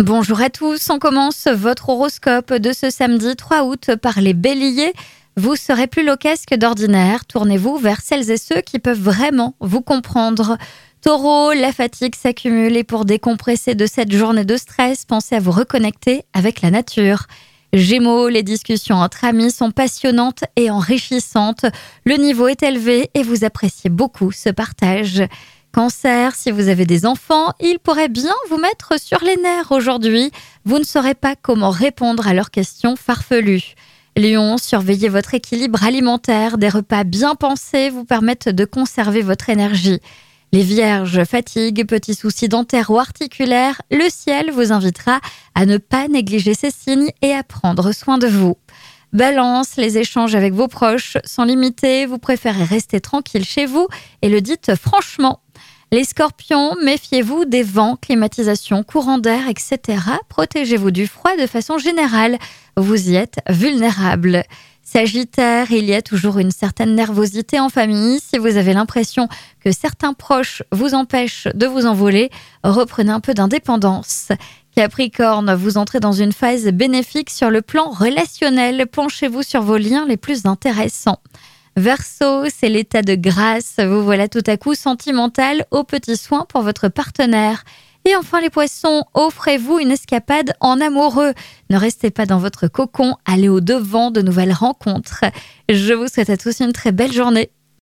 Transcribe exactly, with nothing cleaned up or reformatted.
Bonjour à tous, on commence votre horoscope de ce samedi trois août par les béliers. Vous serez plus loquace que d'ordinaire, tournez-vous vers celles et ceux qui peuvent vraiment vous comprendre. Taureau, la fatigue s'accumule et pour décompresser de cette journée de stress, pensez à vous reconnecter avec la nature. Gémeaux, les discussions entre amis sont passionnantes et enrichissantes. Le niveau est élevé et vous appréciez beaucoup ce partage. Cancer, si vous avez des enfants, ils pourraient bien vous mettre sur les nerfs aujourd'hui. Vous ne saurez pas comment répondre à leurs questions farfelues. Lion, surveillez votre équilibre alimentaire. Des repas bien pensés vous permettent de conserver votre énergie. Les vierges, fatigue, petits soucis dentaires ou articulaires, le ciel vous invitera à ne pas négliger ces signes et à prendre soin de vous. Balance, les échanges avec vos proches sont limités, vous préférez rester tranquille chez vous et le dites franchement. Les scorpions, méfiez-vous des vents, climatisation, courant d'air, et cetera. Protégez-vous du froid de façon générale, vous y êtes vulnérable. Sagittaire, il y a toujours une certaine nervosité en famille. Si vous avez l'impression que certains proches vous empêchent de vous envoler, reprenez un peu d'indépendance. Capricorne, vous entrez dans une phase bénéfique sur le plan relationnel. Penchez-vous sur vos liens les plus intéressants. Verseau, c'est l'état de grâce. Vous voilà tout à coup sentimental aux petits soins pour votre partenaire. Et enfin les poissons, offrez-vous une escapade en amoureux. Ne restez pas dans votre cocon, allez au devant de nouvelles rencontres. Je vous souhaite à tous une très belle journée.